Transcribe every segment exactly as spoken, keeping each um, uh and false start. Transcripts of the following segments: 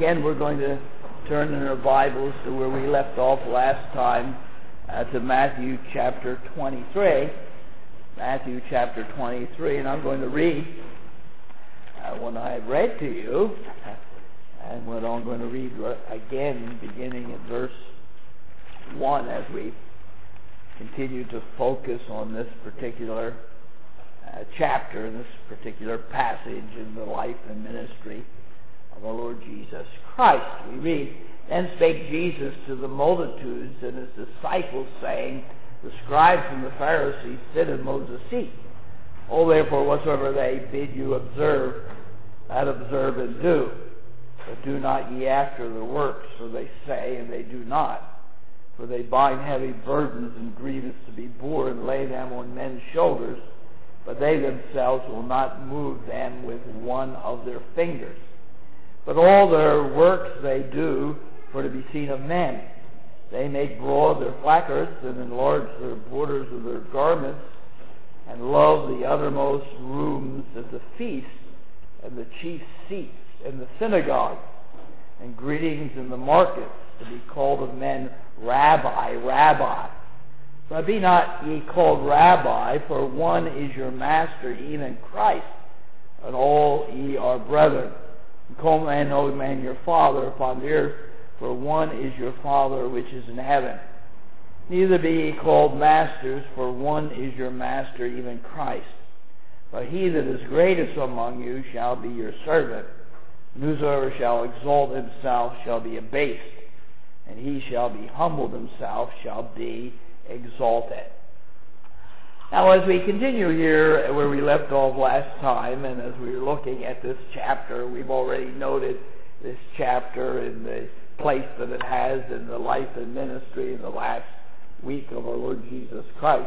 again, we're going to turn in our Bibles to where we left off last time, uh, to Matthew chapter twenty-three. Matthew chapter twenty-three, and I'm going to read uh, what I have read to you, and what I'm going to read again, beginning at verse one, as we continue to focus on this particular uh, chapter, this particular passage in the life and ministry of our Lord Jesus Christ. We read, "Then spake Jesus to the multitudes and his disciples, saying, The scribes and the Pharisees sit in Moses' seat. Oh, therefore, whatsoever they bid you observe, that observe and do. But do not ye after the works, for they say, and they do not. For they bind heavy burdens and grievous to be bore, and lay them on men's shoulders, but they themselves will not move them with one of their fingers. But all their works they do for to be seen of men. They make broad their placards, and enlarge their borders of their garments, and love the uttermost rooms at the feast, and the chief seats in the synagogues, and greetings in the markets, to be called of men Rabbi, Rabbi. But be not ye called Rabbi, for one is your master, even Christ, and all ye are brethren. And call man no man your father upon the earth, for one is your Father which is in heaven. Neither be ye called masters, for one is your master, even Christ. But he that is greatest among you shall be your servant. And whosoever shall exalt himself shall be abased, and he shall be humbled himself shall be exalted." Now, as we continue here where we left off last time, and as we were looking at this chapter, we've already noted this chapter in the place that it has in the life and ministry in the last week of our Lord Jesus Christ,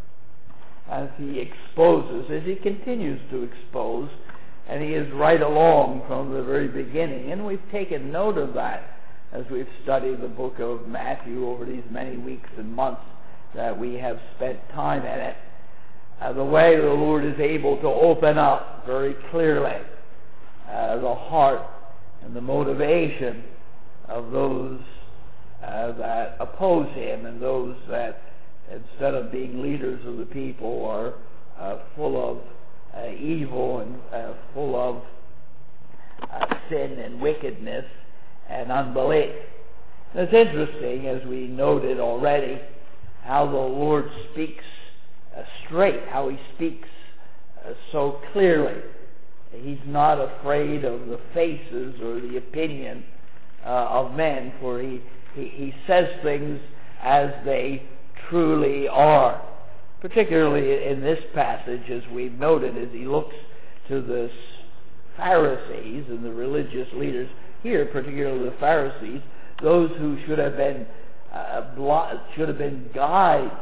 as he exposes, as he continues to expose, and he is right along from the very beginning. And we've taken note of that as we've studied the book of Matthew over these many weeks and months that we have spent time in it. Uh, the way the Lord is able to open up very clearly uh, the heart and the motivation of those uh, that oppose him, and those that, instead of being leaders of the people, are uh, full of uh, evil and uh, full of uh, sin and wickedness and unbelief. And it's interesting, as we noted already, how the Lord speaks uh, straight, how he speaks uh, so clearly. He's not afraid of the faces or the opinion Uh, of men, for he, he, he says things as they truly are. Particularly in this passage, as we've noted, as he looks to the Pharisees and the religious leaders here, particularly the Pharisees, those who should have been uh, blo- should have been guides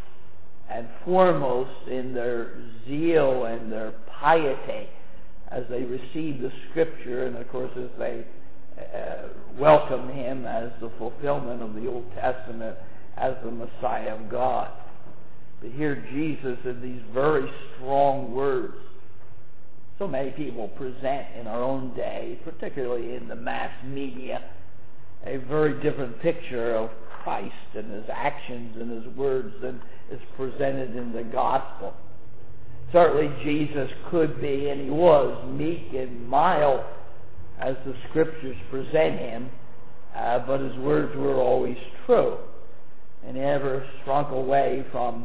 and foremost in their zeal and their piety as they received the Scripture, and of course as they Uh, welcome him as the fulfillment of the Old Testament as the Messiah of God. But here Jesus, in these very strong words, so many people present in our own day, particularly in the mass media, a very different picture of Christ and his actions and his words than is presented in the gospel. Certainly Jesus could be, and he was, meek and mild as the Scriptures present him, uh, but his words were always true, and he never shrunk away from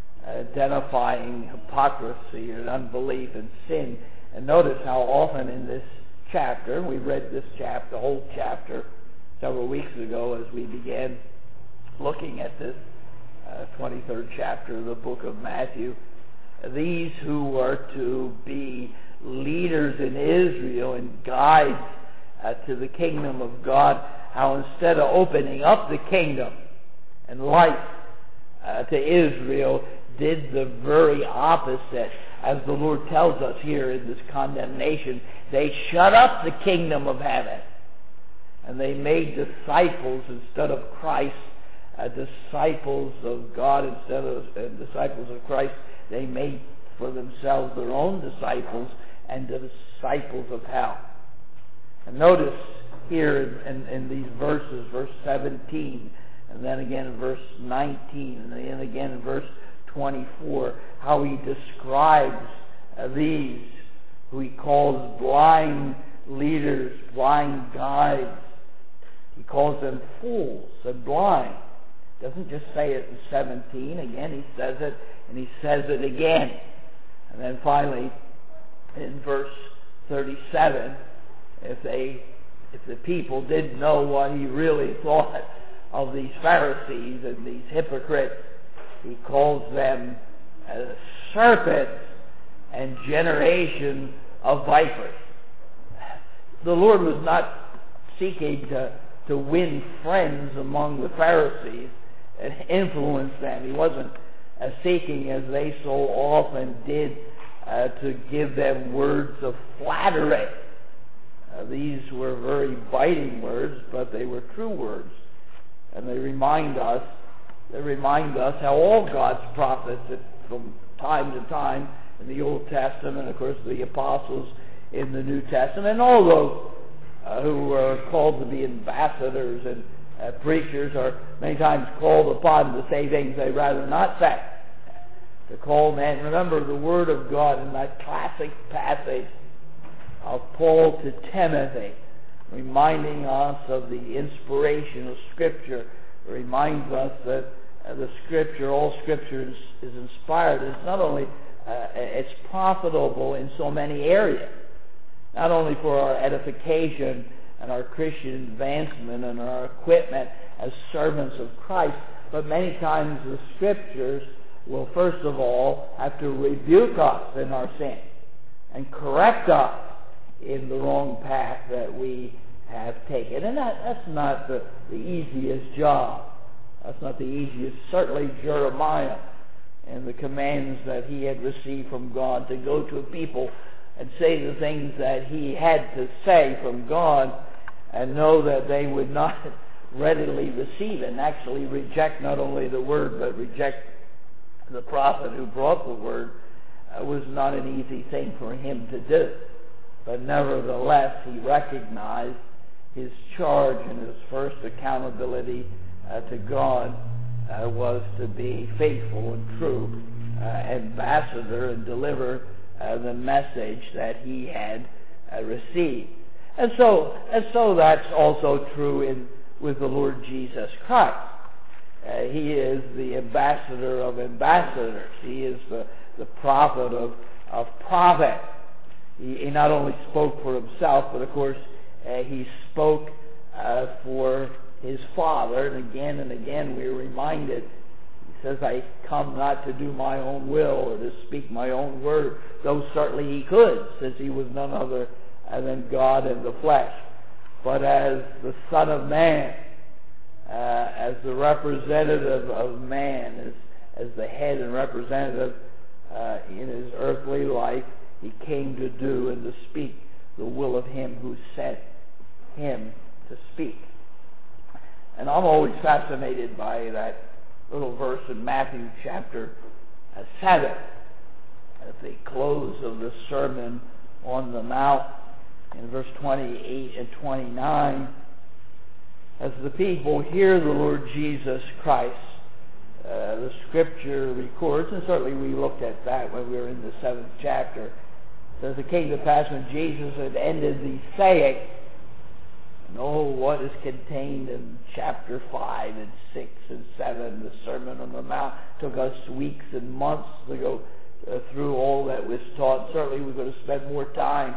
identifying hypocrisy and unbelief and sin. And notice how often in this chapter, and we read this chapter, the whole chapter, several weeks ago as we began looking at this uh, twenty-third chapter of the book of Matthew, these who were to be leaders in Israel and guides uh, to the kingdom of God, how instead of opening up the kingdom and life uh, to Israel, did the very opposite, as the Lord tells us here in this condemnation. They shut up the kingdom of heaven, and they made disciples instead of Christ, uh, disciples of God instead of uh, disciples of Christ. They made for themselves their own disciples, and the disciples of hell. And notice here in, in these verses, verse seventeen, and then again in verse nineteen, and then again in verse twenty-four, how he describes uh, these, who he calls blind leaders, blind guides. He calls them fools and blind. Doesn't just say it in seventeen. Again, he says it, and he says it again. And then finally, in verse thirty-seven, if they, if the people didn't know what he really thought of these Pharisees and these hypocrites, he calls them uh, serpents and generation of vipers. The Lord was not seeking to, to win friends among the Pharisees and influence them. He wasn't uh, seeking, as they so often did, uh, to give them words of flattery. Uh, these were very biting words, but they were true words. And they remind us, they remind us how all God's prophets from time to time in the Old Testament, of course the apostles in the New Testament, and all those uh, who are called to be ambassadors and uh, preachers are many times called upon to say things they'd rather not say. To call men, remember the Word of God in that classic passage of Paul to Timothy, reminding us of the inspiration of Scripture, reminds us that uh, the Scripture, all Scripture is, is inspired. It's not only, uh, it's profitable in so many areas, not only for our edification and our Christian advancement and our equipment as servants of Christ, but many times the Scriptures will first of all have to rebuke us in our sin and correct us in the wrong path that we have taken. And that, that's not the, the easiest job. That's not the easiest. Certainly Jeremiah and the commands that he had received from God to go to a people and say the things that he had to say from God and know that they would not readily receive it and actually reject not only the word but reject the prophet who brought the word uh, was not an easy thing for him to do. But nevertheless, he recognized his charge and his first accountability uh, to God uh, was to be faithful and true uh, ambassador and deliver uh, the message that he had uh, received. And so, and so that's also true in with the Lord Jesus Christ. Uh, he is the ambassador of ambassadors. He is the, the prophet of, of prophets. He, he not only spoke for himself, but of course uh, he spoke uh, for his Father. And again and again we're reminded, he says, I come not to do my own will or to speak my own word, though certainly he could, since he was none other than God in the flesh. But as the Son of Man, uh, as the representative of man, as, as the head and representative uh, in his earthly life, he came to do and to speak the will of him who sent him to speak. And I'm always fascinated by that little verse in Matthew chapter seven, at the close of the Sermon on the Mount, in verse twenty-eight and twenty-nine. As the people hear the Lord Jesus Christ, uh, the Scripture records, and certainly we looked at that when we were in the seventh chapter, says it came to pass when Jesus had ended the saying, and oh, what is contained in chapter five and six and seven, the Sermon on the Mount. Took us weeks and months to go uh, through all that was taught. Certainly we're going to spend more time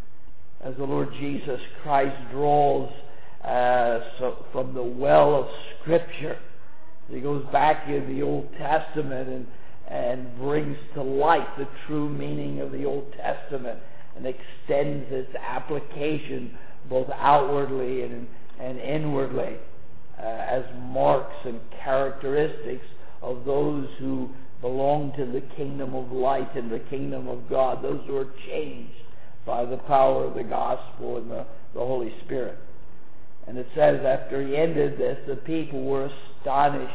as the Lord Jesus Christ draws uh, so from the well of Scripture. He goes back in the Old Testament and and brings to light the true meaning of the Old Testament and extends its application both outwardly and, and inwardly uh, as marks and characteristics of those who belong to the kingdom of light and the kingdom of God, those who are changed by the power of the gospel and the, the Holy Spirit. And it says after he ended this, the people were astonished.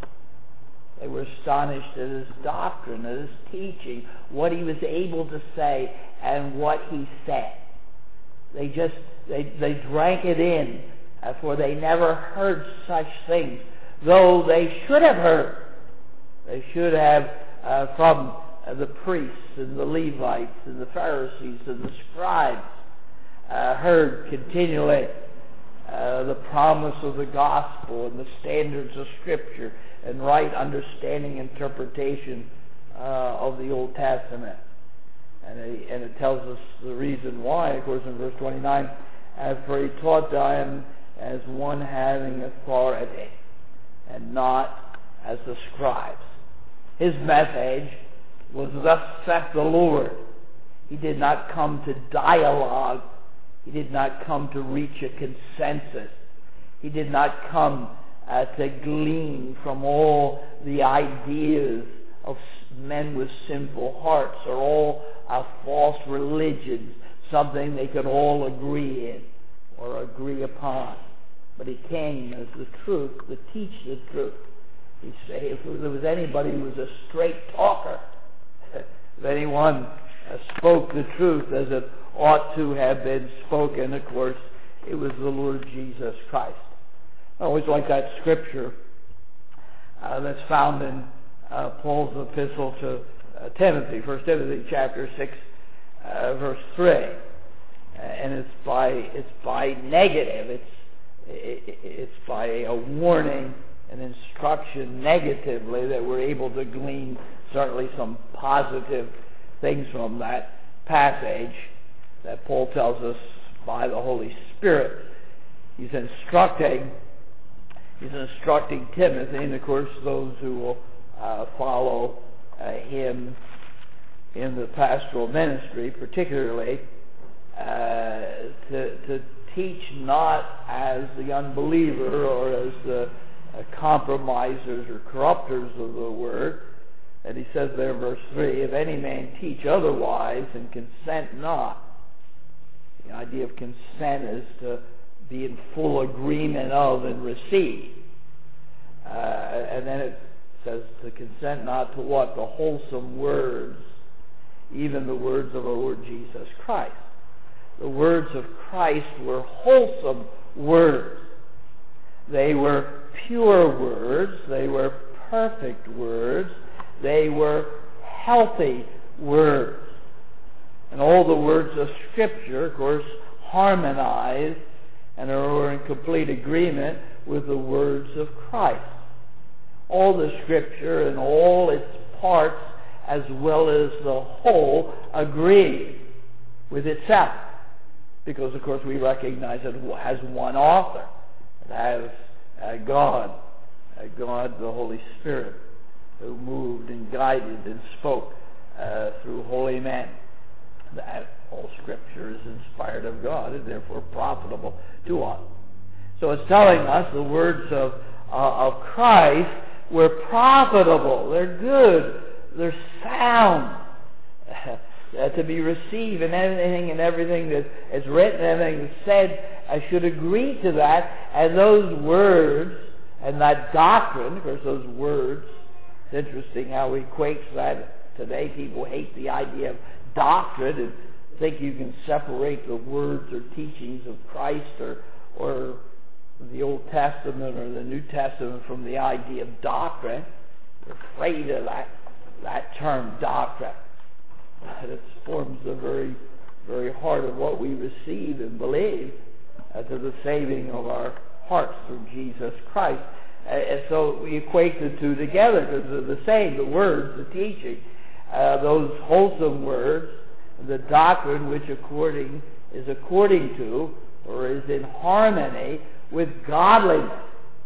They were astonished at his doctrine, at his teaching, what he was able to say and what he said. They just they, they drank it in, uh, for they never heard such things, though they should have heard. They should have uh, from uh, the priests and the Levites and the Pharisees and the scribes uh, heard continually uh, the promise of the gospel and the standards of Scripture and right understanding, interpretation uh, of the Old Testament. And it, and it tells us the reason why, of course, in verse twenty-nine, as for he taught them as one having authority, and not as the scribes. His message was, thus saith the Lord. He did not come to dialogue. He did not come to reach a consensus. He did not come uh, to glean from all the ideas of men with sinful hearts or all uh, false religions, something they could all agree in or agree upon. But he came as the truth, to teach the truth. He said, if there was anybody who was a straight talker, if anyone uh, spoke the truth as it ought to have been spoken, of course, it was the Lord Jesus Christ. I always like that scripture uh, that's found in uh, Paul's epistle to uh, Timothy, First Timothy chapter six, uh, verse three, uh, and it's by it's by negative. It's it, it's by a warning and instruction negatively that we're able to glean certainly some positive things from that passage that Paul tells us by the Holy Spirit. He's instructing, he's instructing Timothy, and of course those who will uh, follow uh, him in the pastoral ministry, particularly uh, to, to teach not as the unbeliever or as the uh, compromisers or corrupters of the word. And he says there in verse three, if any man teach otherwise and consent not. The idea of consent is to be in full agreement of and receive. Uh, and then it says to consent not to what? The wholesome words, even the words of our Lord Jesus Christ. The words of Christ were wholesome words. They were pure words. They were perfect words. They were healthy words. And all the words of Scripture, of course, harmonize and are in complete agreement with the words of Christ. All the Scripture and all its parts, as well as the whole, agree with itself. Because, of course, we recognize it has one author. It has uh, God, uh, God the Holy Spirit, who moved and guided and spoke uh, through holy men. That all Scripture is inspired of God and therefore profitable to us. So it's telling us the words of, uh, of Christ were profitable. They're good. They're sound. Uh, to be received, and anything and everything that is written, everything that's said, I should agree to that. And those words and that doctrine, of course, those words, it's interesting how he equates that today. People hate the idea of doctrine and think you can separate the words or teachings of Christ or or the Old Testament or the New Testament from the idea of doctrine. They're afraid of that that term doctrine. It forms the very, very heart of what we receive and believe uh, to the saving of our hearts through Jesus Christ. Uh, and so we equate the two together because they're the same, the words, the teaching, uh, those wholesome words, the doctrine which according is according to or is in harmony with godliness.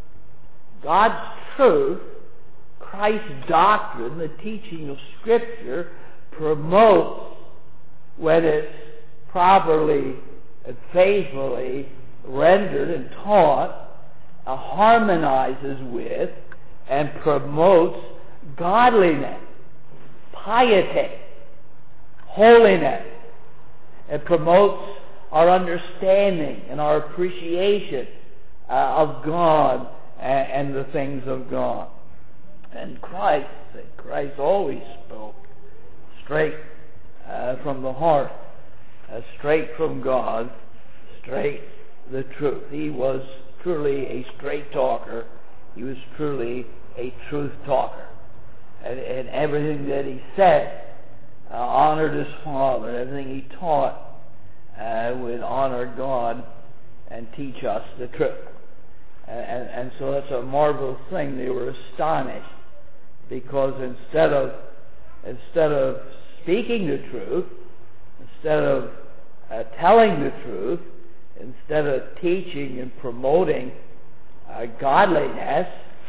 God's truth, Christ's doctrine, the teaching of Scripture, promotes, when it's properly and faithfully rendered and taught, uh, harmonizes with and promotes godliness, piety, holiness. It promotes our understanding and our appreciation uh, of God and, and the things of God. And Christ, Christ always spoke straight uh, from the heart, uh, straight from God, straight the truth. He was truly a straight talker. He was truly a truth talker. And, and everything that he said uh, honored his Father. Everything he taught uh, would honor God and teach us the truth. And, and, and so that's a marvelous thing. They were astonished because instead of instead of speaking the truth, instead of uh, telling the truth, instead of teaching and promoting uh, godliness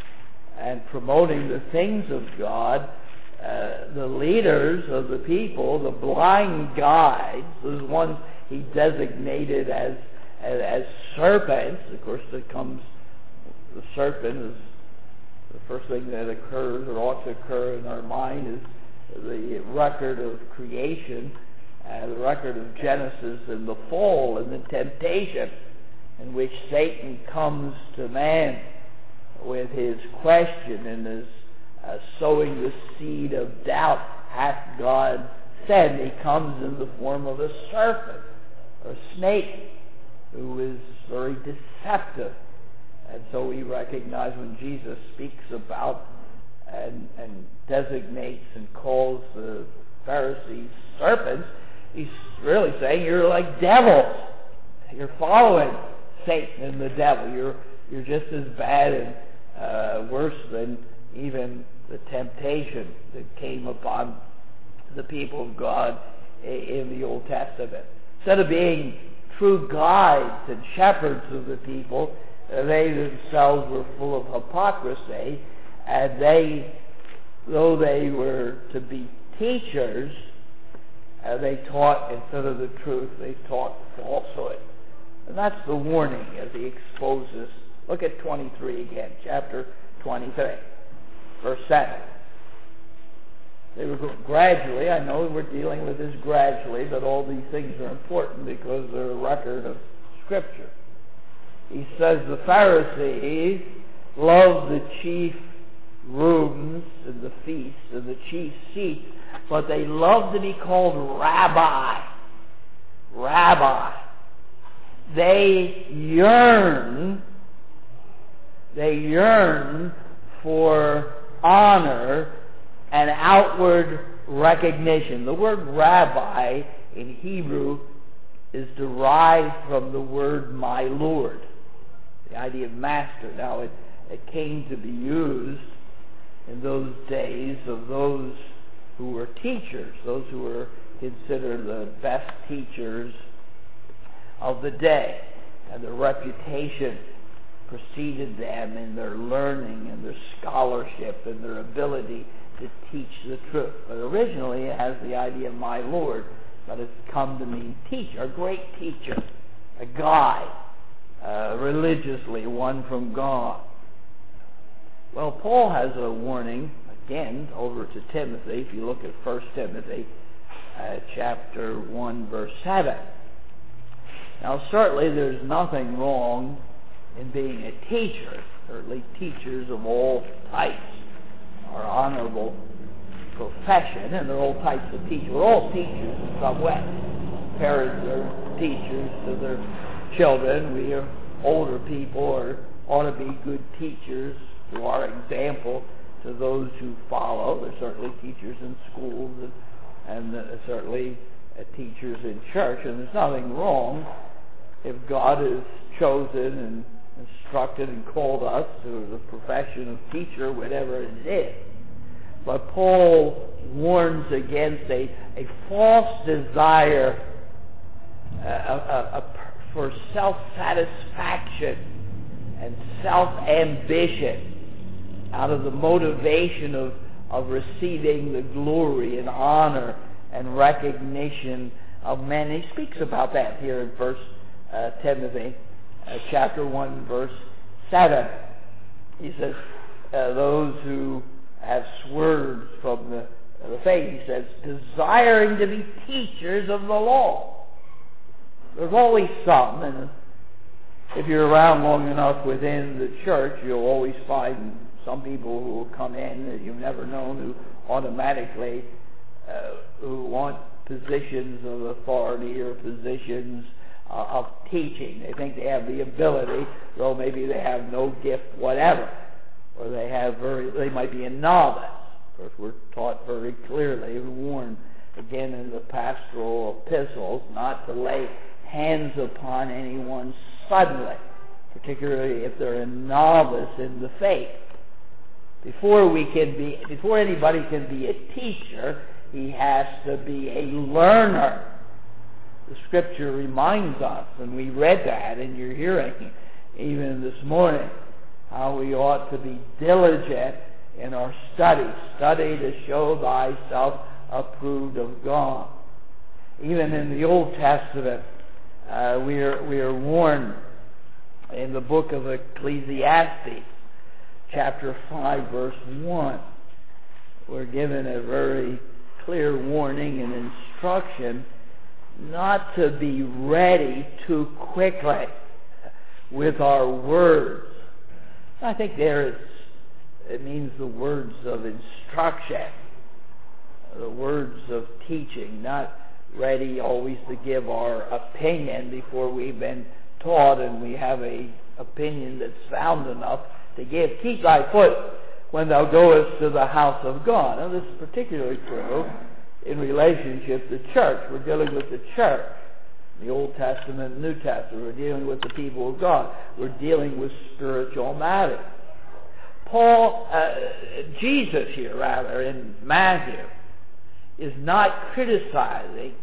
and promoting the things of God, uh, the leaders of the people, the blind guides, those ones he designated as as, as serpents. Of course, that comes the serpent is the first thing that occurs or ought to occur in our mind is the record of creation, uh, the record of Genesis and the fall and the temptation in which Satan comes to man with his question and is uh, sowing the seed of doubt. Hath God said? He comes in the form of a serpent or a snake who is very deceptive. And so we recognize when Jesus speaks about and, and designates and calls the Pharisees serpents, he's really saying you're like devils. You're following Satan and the devil. You're you're just as bad and uh, worse than even the temptation that came upon the people of God in the Old Testament. Instead of being true guides and shepherds of the people, they themselves were full of hypocrisy, and they, though they were to be teachers, uh, they taught instead of the truth, they taught falsehood. And that's the warning as he exposes. Look at twenty-three again, chapter twenty-three, verse seven. They were gradually, I know we're dealing with this gradually, but all these things are important because they're a record of Scripture. He says the Pharisees loved the chief rooms and the feasts and the chief seats, but they loved to be called rabbi. Rabbi. They yearn, they yearn for honor and outward recognition. The word rabbi in Hebrew is derived from the word my Lord, the idea of master. Now, it, it came to be used in those days of those who were teachers, those who were considered the best teachers of the day, and their reputation preceded them in their learning and their scholarship and their ability to teach the truth. But originally it has the idea of my Lord, but it's come to mean teacher, a great teacher, a guide, uh, religiously, one from God. Well, Paul has a warning, again, over to Timothy, if you look at First Timothy, uh, chapter one, verse seven. Now, certainly there's nothing wrong in being a teacher. Certainly teachers of all types are honorable profession, and there are all types of teachers. We're all teachers in some way. Parents are teachers to their children. We are older people or ought to be good teachers to our example to those who follow. There's certainly teachers in schools and, and uh, certainly uh, teachers in church, and there's nothing wrong if God has chosen and instructed and called us to the profession of teacher, whatever it is. But Paul warns against a, a false desire uh, a, a, for self-satisfaction and self-ambition out of the motivation of, of receiving the glory and honor and recognition of men. He speaks about that here in First uh, Timothy uh, chapter one, verse seven. He says, uh, those who have swerved from the, the faith, he says, desiring to be teachers of the law. There's always some, and if you're around long enough within the church, you'll always find some people who will come in that you've never known who automatically uh, who want positions of authority or positions uh, of teaching. They think they have the ability, though maybe they have no gift whatever, or they have very, they might be a novice. Of course, we're taught very clearly, we're warned again in the pastoral epistles, not to lay hands upon anyone suddenly, particularly if they're a novice in the faith. Before we can be, before anybody can be a teacher, he has to be a learner. The Scripture reminds us, and we read that in your hearing even this morning, how we ought to be diligent in our study. Study to show thyself approved of God. Even in the Old Testament, uh, we are we are warned in the book of Ecclesiastes, chapter five, verse one. We're given a very clear warning and instruction not to be ready too quickly with our words. I think there is, it means the words of instruction, the words of teaching, not ready always to give our opinion before we've been taught and we have a opinion that's sound enough to give. Keep thy foot when thou goest to the house of God. Now, this is particularly true in relationship to church. We're dealing with the church. The Old Testament and New Testament. We're dealing with the people of God. We're dealing with spiritual matters. Paul, uh, Jesus here, rather, in Matthew, is not criticizing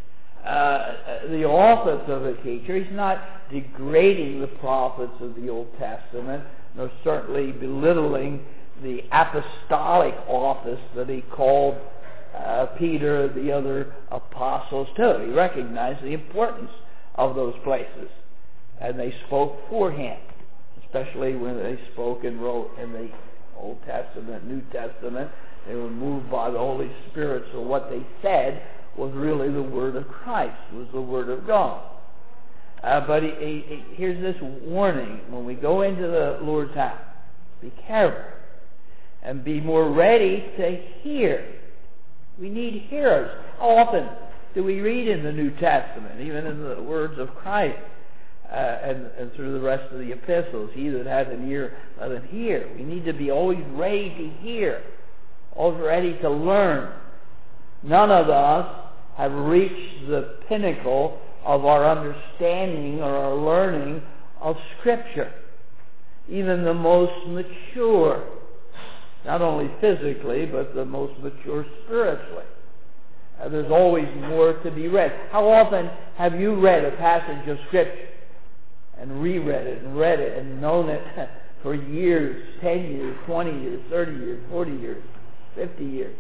uh, the office of a teacher. He's not degrading the prophets of the Old Testament, nor certainly belittling the apostolic office that he called uh, Peter and the other apostles to. He recognized the importance of those places, and they spoke for him, especially when they spoke and wrote in the Old Testament, New Testament. They were moved by the Holy Spirit, so what they said was really the Word of Christ, was the Word of God. Uh, but he, he, he, here's this warning. When we go into the Lord's house, be careful and be more ready to hear. We need hearers. How often do we read in the New Testament, even in the words of Christ, uh, and, and through the rest of the epistles, he that has an ear, let him hear. We need to be always ready to hear, always ready to learn. None of us have reached the pinnacle of our understanding or our learning of Scripture. Even the most mature, not only physically, but the most mature spiritually. Uh, there's always more to be read. How often have you read a passage of Scripture and reread it and read it and known it for years, ten years, twenty years, thirty years, forty years, fifty years?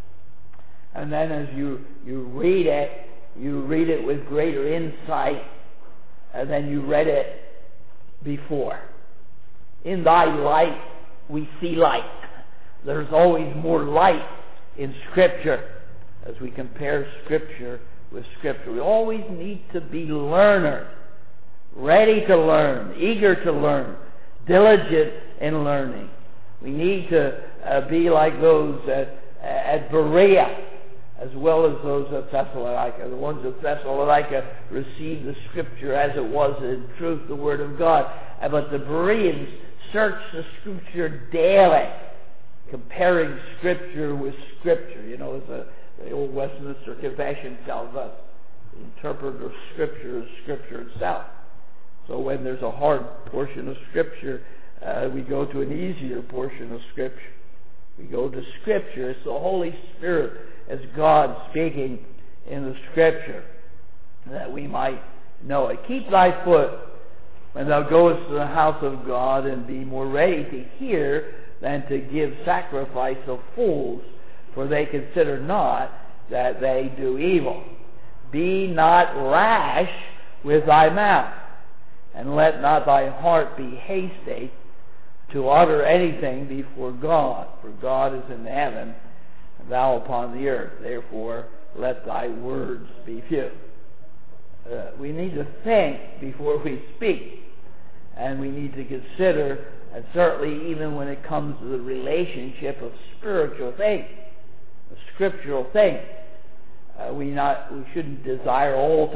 And then as you, you read it, you read it with greater insight than you read it before. In thy light we see light. There's always more light in Scripture as we compare Scripture with Scripture. We always need to be learners, ready to learn, eager to learn, diligent in learning. We need to uh, be like those at, at Berea, as well as those at Thessalonica. The ones at Thessalonica received the Scripture as it was in truth, the Word of God. But the Bereans searched the Scripture daily, comparing Scripture with Scripture. You know, as a, the old Westminster Confession tells us, the interpreter of Scripture is Scripture itself. So when there's a hard portion of Scripture, uh, we go to an easier portion of Scripture. We go to Scripture. It's the Holy Spirit as God speaking in the Scripture, that we might know it. Keep thy foot when thou goest to the house of God, and be more ready to hear than to give sacrifice of fools, for they consider not that they do evil. Be not rash with thy mouth, and let not thy heart be hasty to utter anything before God, for God is in heaven, thou upon the earth. Therefore, let thy words be few. Uh, we need to think before we speak, and we need to consider, and certainly even when it comes to the relationship of spiritual things, of scriptural things, uh, we not we shouldn't desire all to,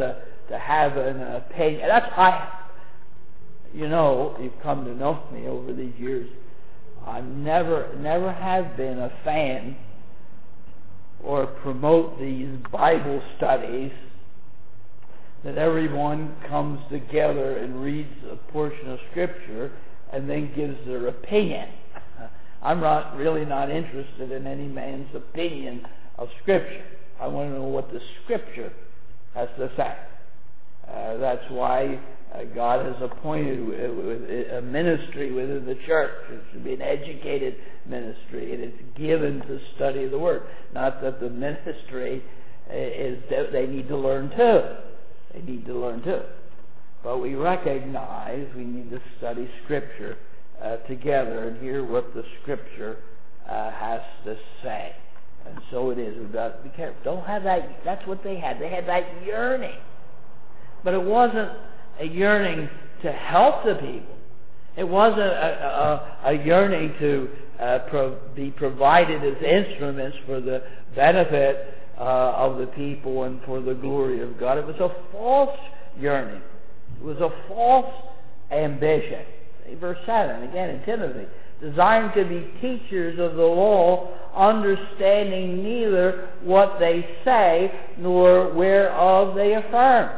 to have an opinion. That's I. You know, you've come to know me over these years. I never, never have been a fan or promote these Bible studies that everyone comes together and reads a portion of Scripture and then gives their opinion. I'm not really not interested in any man's opinion of Scripture. I want to know what the Scripture has to say. Uh, that's why uh, God has appointed a ministry within the church. It should be an educated ministry, and it's given to study the Word. Not that the ministry is that they need to learn too. They need to learn too. But we recognize we need to study Scripture uh, together and hear what the Scripture uh, has to say. And so it is. We've got to be careful. Don't have that. That's what they had. They had that yearning. But it wasn't a yearning to help the people. It wasn't a, a, a yearning to uh, pro- be provided as instruments for the benefit uh, of the people and for the glory of God. It was a false yearning. It was a false ambition. See, verse seven, again in Timothy. Designed to be teachers of the law, understanding neither what they say nor whereof they affirm.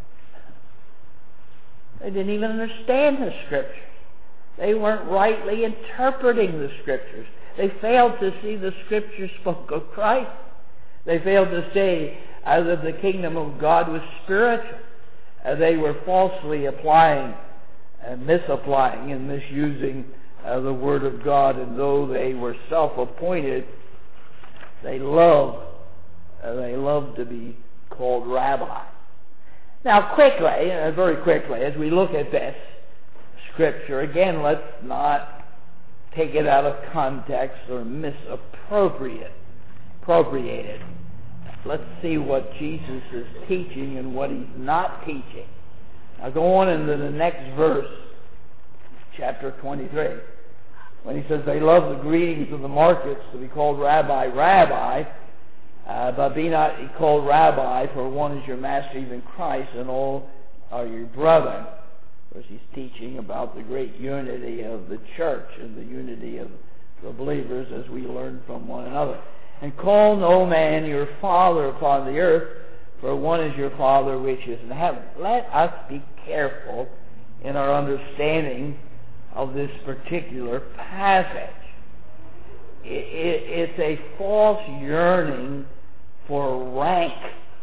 They didn't even understand the Scriptures. They weren't rightly interpreting the Scriptures. They failed to see the Scriptures spoke of Christ. They failed to say uh, that the kingdom of God was spiritual. Uh, they were falsely applying and misapplying and misusing uh, the Word of God. And though they were self-appointed, they loved, uh, they loved to be called rabbi. Now, quickly, uh, very quickly, as we look at this Scripture, again, let's not take it out of context or misappropriate appropriate it. Let's see what Jesus is teaching and what he's not teaching. Now, go on into the next verse, chapter twenty-three, when he says, they love the greetings of the markets to be called Rabbi, Rabbi, Uh, but be not called rabbi, for one is your master, even Christ, and all are your brethren. Of course, he's teaching about the great unity of the church and the unity of the believers as we learn from one another. And call no man your father upon the earth, for one is your Father which is in heaven. Let us be careful in our understanding of this particular passage. It's a false yearning for rank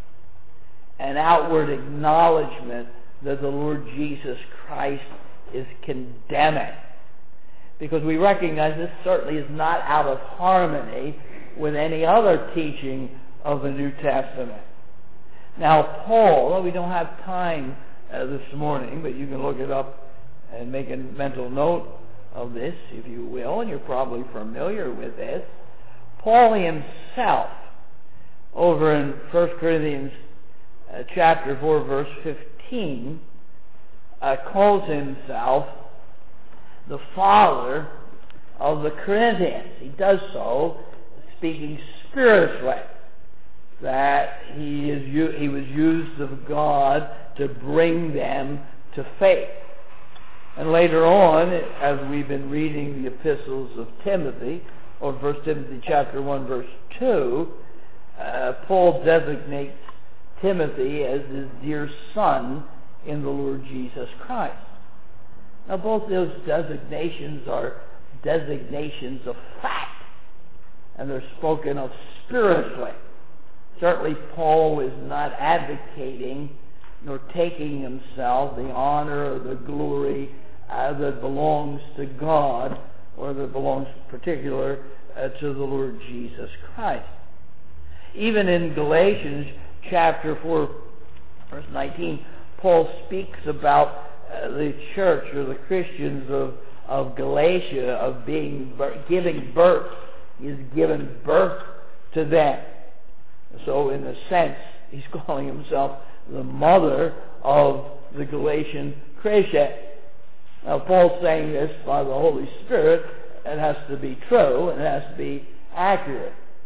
and outward acknowledgement that the Lord Jesus Christ is condemning. Because we recognize this certainly is not out of harmony with any other teaching of the New Testament. Now, Paul, well, we don't have time uh, this morning, but you can look it up and make a mental note of this, if you will, and you're probably familiar with this. Paul himself, over in First Corinthians uh, chapter four, verse fifteen, uh, calls himself the father of the Corinthians. He does so speaking spiritually, that he is he was used of God to bring them to faith. And later on, as we've been reading the epistles of Timothy, or First Timothy chapter one, verse two, uh, Paul designates Timothy as his dear son in the Lord Jesus Christ. Now, both those designations are designations of fact, and they're spoken of spiritually. Certainly, Paul is not advocating nor taking himself the honor or the glory uh, that belongs to God, or that belongs in particular uh, to the Lord Jesus Christ. Even in Galatians chapter four, verse nineteen, Paul speaks about uh, the church or the Christians of, of Galatia of being giving birth. He has given birth to them. So in a sense, he's calling himself the mother of the Galatian Christian. Now, Paul's saying this by the Holy Spirit. It has to be true, and it has to be accurate.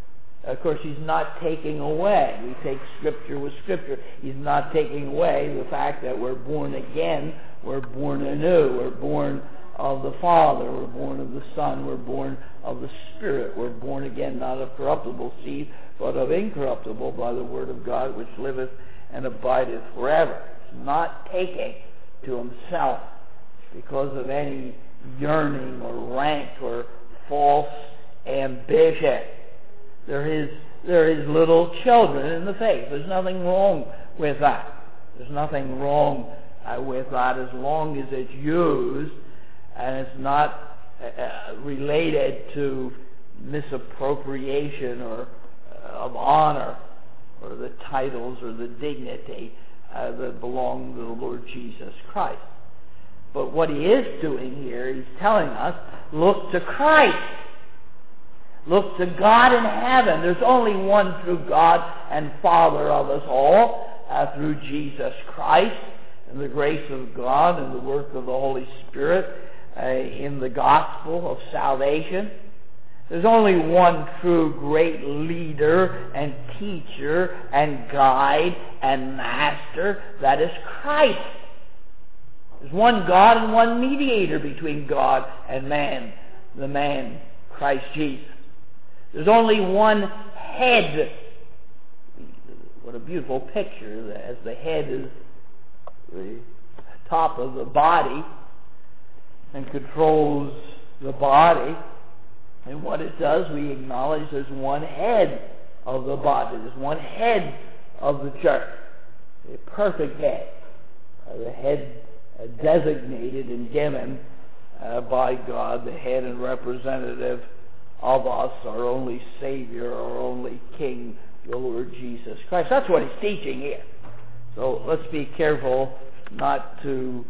Of course, he's not taking away. We take Scripture with Scripture. He's not taking away the fact that we're born again. We're born anew. We're born of the Father. We're born of the Son. We're born of the Spirit. We're born again, not of corruptible seed, but of incorruptible, by the word of God, which liveth and abideth forever. He's not taking to himself because of any yearning or rank or false ambition. There is, there is little children in the faith. There's nothing wrong with that. There's nothing wrong uh, with that as long as it's used and it's not uh, related to misappropriation or uh, of honor or the titles or the dignity uh, that belong to the Lord Jesus Christ. But what he is doing here, he's telling us, look to Christ. Look to God in heaven. There's only one true God and Father of us all, uh, through Jesus Christ, and the grace of God and the work of the Holy Spirit uh, in the gospel of salvation. There's only one true great leader and teacher and guide and master. That is Christ. There's one God and one mediator between God and man, the man, Christ Jesus. There's only one head. What a beautiful picture, as the head is the top of the body and controls the body. And what it does, we acknowledge there's one head of the body. There's one head of the church. A perfect head. Uh, the head uh, designated and given uh, by God, the head and representative of us, our only Savior, our only King, the Lord Jesus Christ. That's what he's teaching here. So let's be careful not to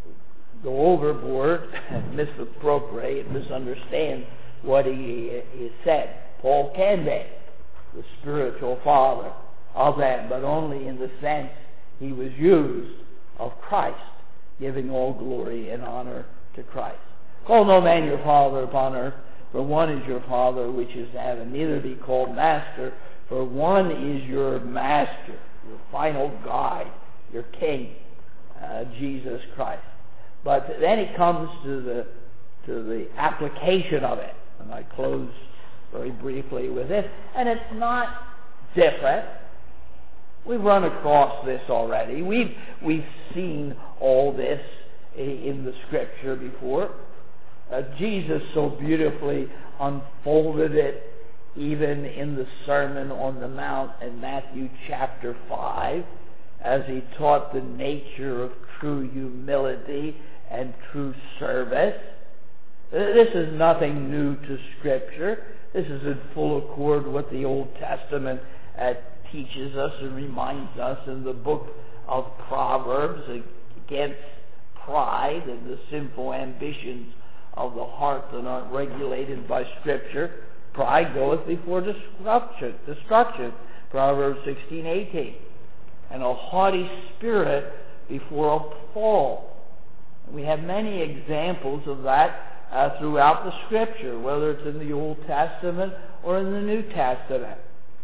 go overboard and misappropriate, misunderstand what he, he said. Paul can be the spiritual father of them, but only in the sense he was used of Christ, giving all glory and honor to Christ. Call no man your father upon earth, for one is your Father which is in heaven. Neither be called master, for one is your master, your final guide, your King, uh, Jesus Christ. But then it comes to the to the application of it, and I close very briefly with it. And it's not different. We've run across this already. We've we've seen all this in the Scripture before. Uh, Jesus so beautifully unfolded it even in the Sermon on the Mount in Matthew chapter five, as he taught the nature of true humility and true service. Uh, this is nothing new to Scripture. This is in full accord with what the Old Testament uh, teaches us and reminds us in the book of Proverbs against pride and the sinful ambitions of the heart that aren't regulated by Scripture. Pride goeth before destruction, destruction. Proverbs sixteen eighteen. And a haughty spirit before a fall. We have many examples of that uh, throughout the Scripture, whether it's in the Old Testament or in the New Testament.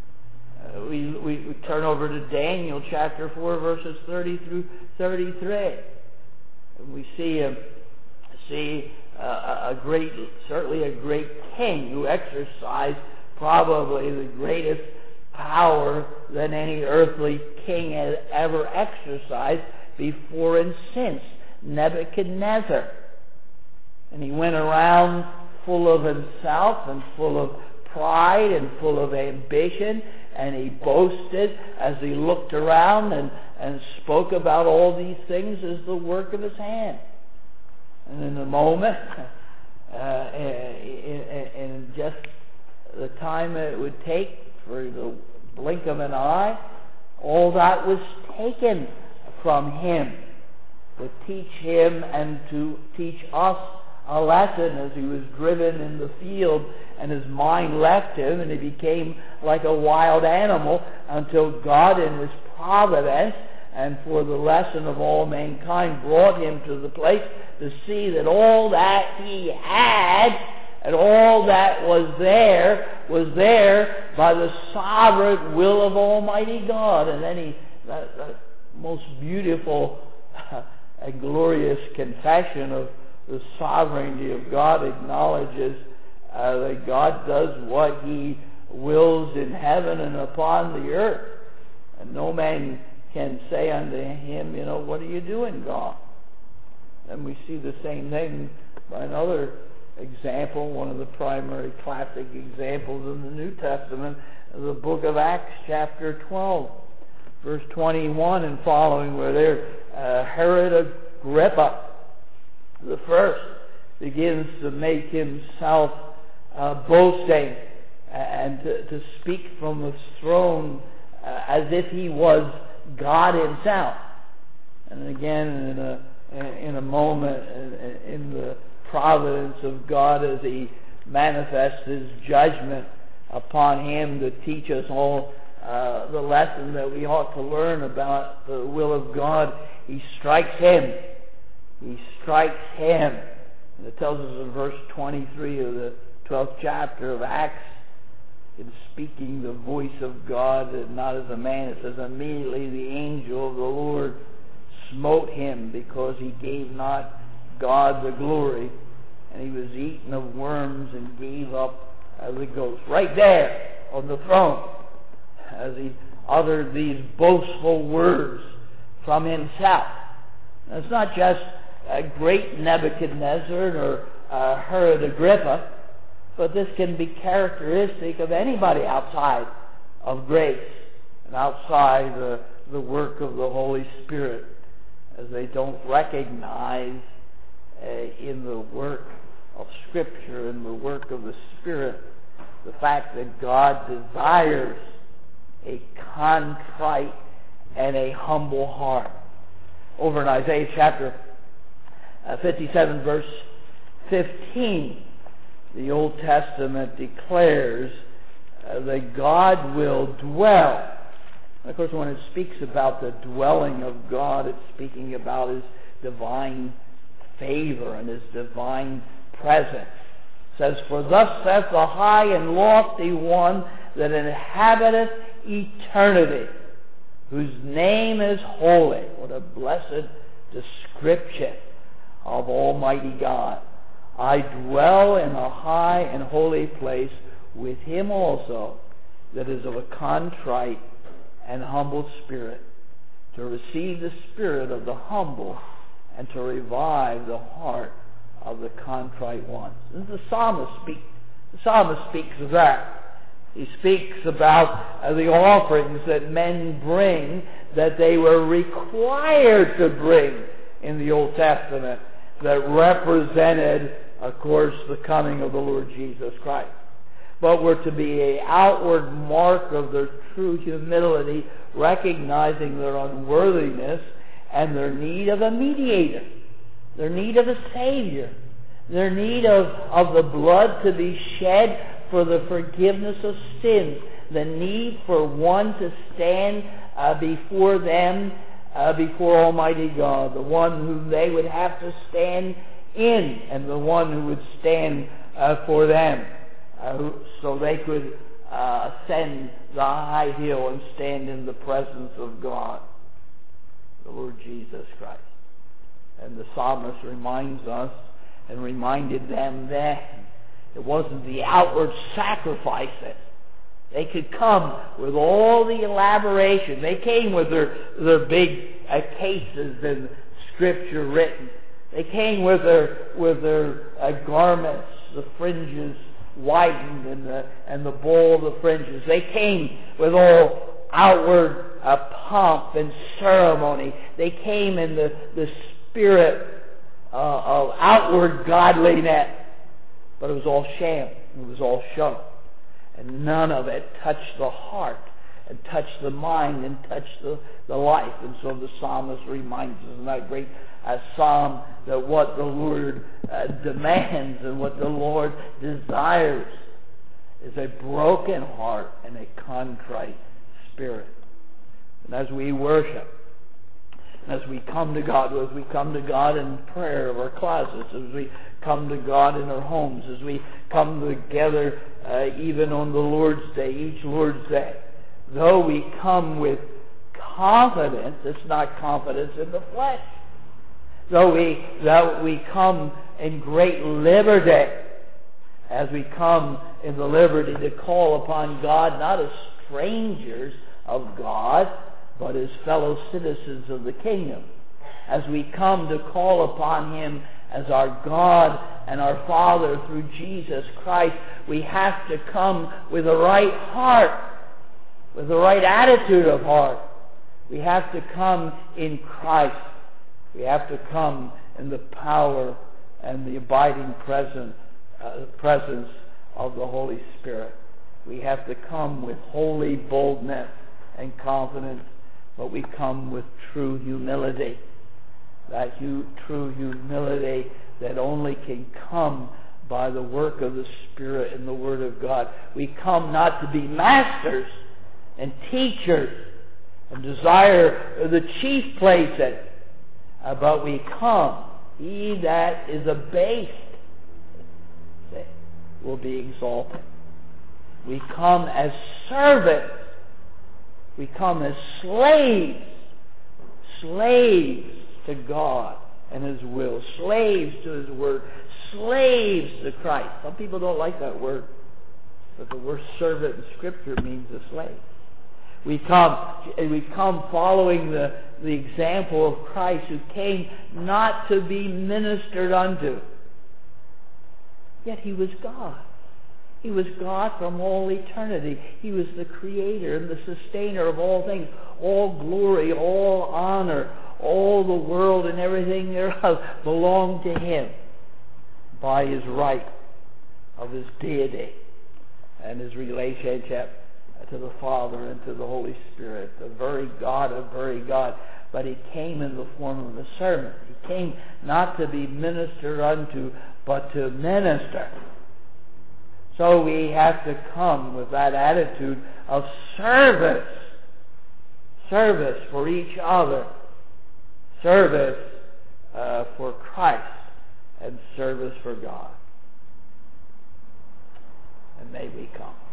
Uh, we, we, we turn over to Daniel chapter four, verses thirty through thirty-three. And we see him, see Uh, a great, certainly a great king who exercised probably the greatest power that any earthly king has ever exercised before and since, Nebuchadnezzar. And he went around full of himself and full of pride and full of ambition, and he boasted as he looked around and, and spoke about all these things as the work of his hand. And in a moment, uh, in, in just the time it would take for the blink of an eye, all that was taken from him to teach him and to teach us a lesson as he was driven in the field and his mind left him and he became like a wild animal until God in his providence and for the lesson of all mankind brought him to the place to see that all that he had and all that was there was there by the sovereign will of Almighty God. And then he, that, that most beautiful and glorious confession of the sovereignty of God acknowledges uh, that God does what He wills in heaven and upon the earth. And no man can say unto Him, you know, what are you doing, God? And we see the same thing by another example, one of the primary classic examples in the New Testament, the book of Acts chapter twelve, verse twenty-one and following, where there uh, Herod Agrippa the first begins to make himself uh, boasting and to, to speak from the throne uh, as if he was God himself. And again, in a in a moment, in, in the providence of God, as He manifests His judgment upon him to teach us all uh, the lesson that we ought to learn about the will of God, He strikes him. He strikes him. And it tells us in verse twenty-three of the twelfth chapter of Acts, in speaking the voice of God, and not as a man, it says, immediately the angel of the Lord smote him, because he gave not God the glory, and he was eaten of worms and gave up as a ghost. Right there on the throne, as he uttered these boastful words from himself. And it's not just a great Nebuchadnezzar or uh, Herod Agrippa, but this can be characteristic of anybody outside of grace and outside the, the work of the Holy Spirit, as they don't recognize uh, in the work of Scripture and the work of the Spirit the fact that God desires a contrite and a humble heart. Over in Isaiah chapter uh, fifty-seven, verse fifteen, the Old Testament declares uh, that God will dwell. And of course, when it speaks about the dwelling of God, it's speaking about His divine favor and His divine presence. It says, for thus saith the high and lofty one that inhabiteth eternity, whose name is holy. What a blessed description of Almighty God. I dwell in a high and holy place with Him also that is of a contrite and humble spirit, to receive the spirit of the humble and to revive the heart of the contrite ones. This is the psalmist speak. The psalmist speaks of that. He speaks about uh, the offerings that men bring, that they were required to bring in the Old Testament, that represented, of course, the coming of the Lord Jesus Christ, but were to be an outward mark of their true humility, recognizing their unworthiness and their need of a mediator, their need of a Savior, their need of, of the blood to be shed for the forgiveness of sins, the need for one to stand uh, before them, uh, before Almighty God, the one whom they would have to stand in, and the one who would stand uh, for them, uh, so they could uh, ascend the high hill and stand in the presence of God, the Lord Jesus Christ. And the psalmist reminds us, and reminded them then, it wasn't the outward sacrifices. They could come with all the elaboration. They came with their, their big uh, cases and Scripture written. They came with their with their uh, garments, the fringes widened, and the and the bowl of the fringes. They came with all outward uh, pomp and ceremony. They came in the the spirit uh, of outward godliness, but it was all sham. It was all show, and none of it touched the heart, and touched the mind, and touched the, the life. And so the psalmist reminds us in that great uh, psalm that what the Lord uh, demands and what the Lord desires is a broken heart and a contrite spirit. And as we worship, as we come to God, as we come to God in prayer of our closets, as we come to God in our homes, as we come together uh, even on the Lord's Day, each Lord's Day. Though we come with confidence, it's not confidence in the flesh. Though we, though we come in great liberty, as we come in the liberty to call upon God, not as strangers of God, but as fellow citizens of the kingdom. As we come to call upon Him as our God and our Father through Jesus Christ, we have to come with the right heart, with the right attitude of heart. We have to come in Christ. We have to come in the power and the abiding presence, uh, presence of the Holy Spirit. We have to come with holy boldness and confidence, but we come with true humility. That hu- true humility that only can come by the work of the Spirit and the Word of God. We come not to be masters and teachers and desire the chief places, uh, but we come. He that is abased will be exalted. We come as servants. We come as slaves. Slaves to God and His will. Slaves to His Word. Slaves to Christ. Some people don't like that word, but the word servant in Scripture means a slave. We come, we come following the, the example of Christ, who came not to be ministered unto. Yet He was God. He was God from all eternity. He was the creator and the sustainer of all things. All glory, all honor, all the world and everything thereof belonged to Him by His right of His deity and His relationship to the Father and to the Holy Spirit, the very God of very God. But He came in the form of a servant. He came not to be ministered unto, but to minister. So we have to come with that attitude of service. Service for each other. Service uh, for Christ. And service for God. And may we come.